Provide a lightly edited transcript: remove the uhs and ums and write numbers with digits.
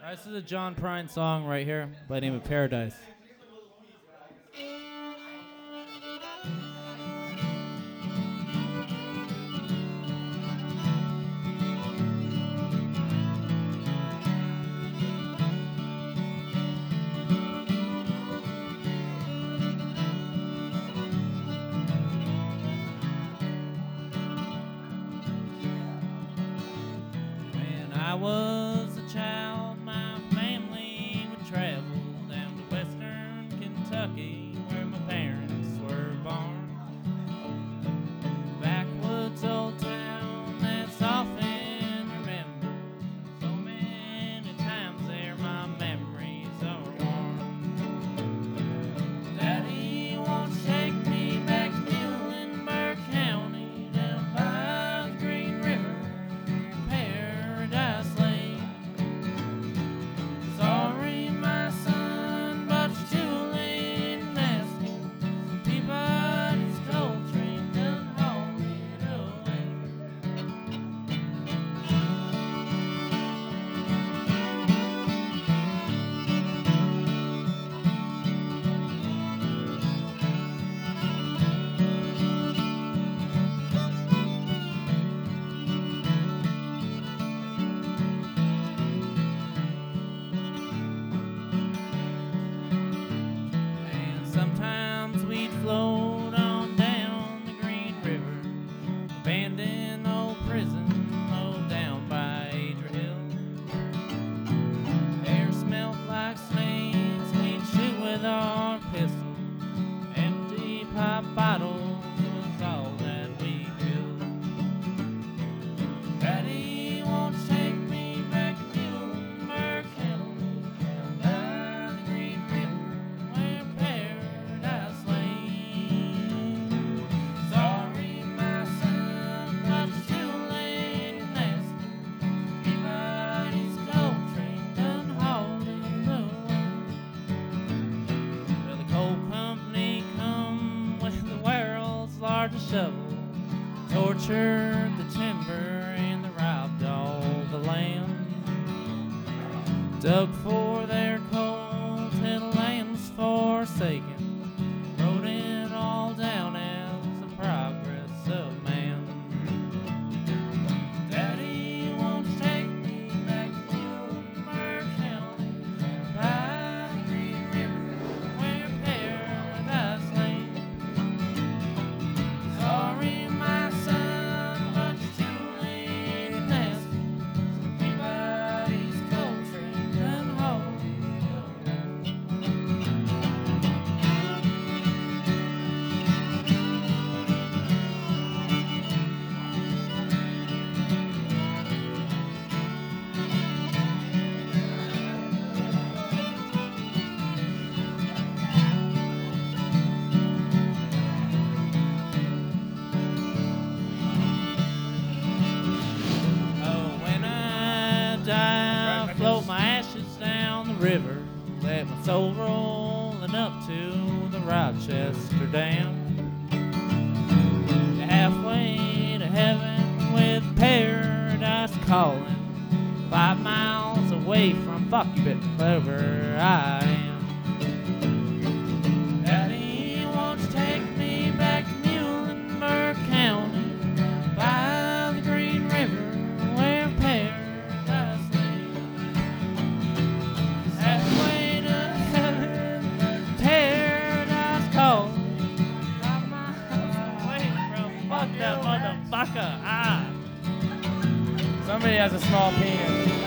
This is a John Prine song right here by the name of Paradise. When I was a child, my family would travel down to western Kentucky, where my parents were born. Backwoods old town that's often remembered. So many times there my memories are warm. Daddy won't take me back to Muhlenberg County, down by the Green River, Paradise Lane. Sorry, my son, but you're too late in asking. Peabody's coal train done hauled it away. And sometimes we'd float on down the Green River, abandoned old prison low down by Adria Hill. Air smelled like snakes, we'd shoot with our pistols. Empty pop bottles was all that we killed. Daddy won't take me back to Muhlenberg County, down by the Green River, where Paradise Lane. Sorry, my son, but you're too late in asking. Peabody's coal train done hauled it away. Well, the coal company come with the world's largest shovel, tortured the timber and they robbed all the land. Dug for their coal till the land was forsaken, wrote it all down as the progress of man. Daddy won't take me back to Muhlenberg County, by the Green River, where Paradise Lane. Sorry, my son, but you're too late in asking. Peabody's coal train done hauled it away. Oh, when I die, I'll float my ashes down the river, let my soul rolling up to the Rochester Dam. Halfway to heaven with Paradise calling, 5 miles away from fuck you, bit wherever I am. Daddy won't take me back to Muhlenberg County, by the Green River, where Paradise Lane. Halfway to heaven, Paradise calling, 5 miles away from fuck that motherfucker. Somebody has a small penis.